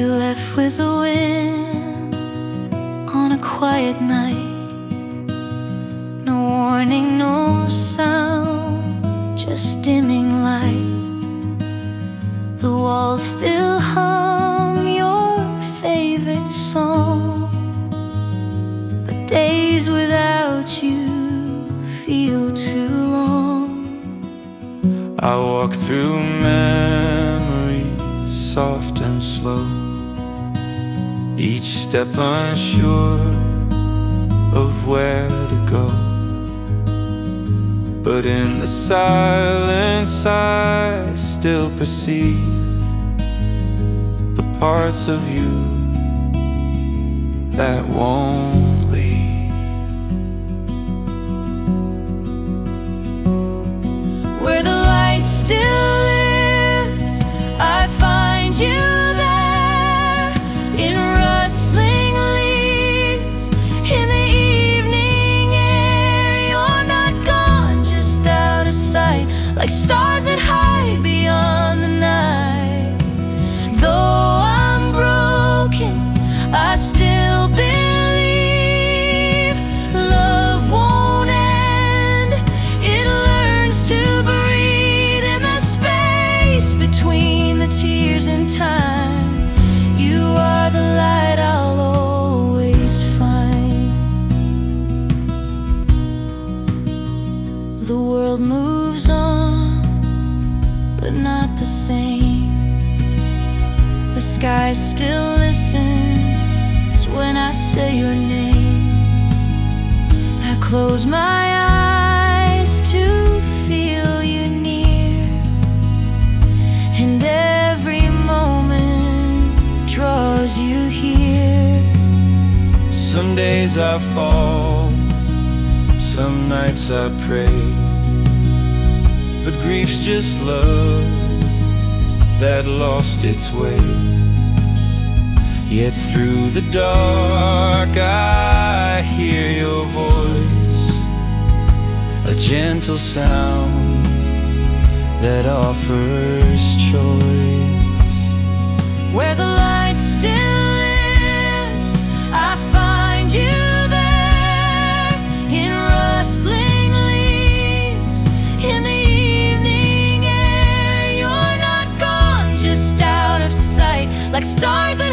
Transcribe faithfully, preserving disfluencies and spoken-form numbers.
You left with the wind on a quiet night. No warning, no sound, just dimming light. The walls still hum your favorite song, but days without you feel too long. I walk through memories, soft and slow, each step unsure of where to go. But in the silence I still perceive the parts of you that won't leave. Where the light still lives, I find you there, in rustling leaves, in the evening air. You're not gone, just out of sight, like stars that hide beyond the night. Though I'm broken, I still believe love won't end. It learns to breathe in the space between the tears and time. You are the light I'll always find. The world moves on, but not the same. The sky still listens when I say your name. I close my eyes to feel you near, and every moment draws you here. Some days I fall, some nights I pray, but grief's just love that lost its way. Yet through the dark I hear your voice, a gentle sound that offers choice. Where the light still lives, I find you there, in rustling leaves, in the evening air. You're not gone, just out of sight, like stars that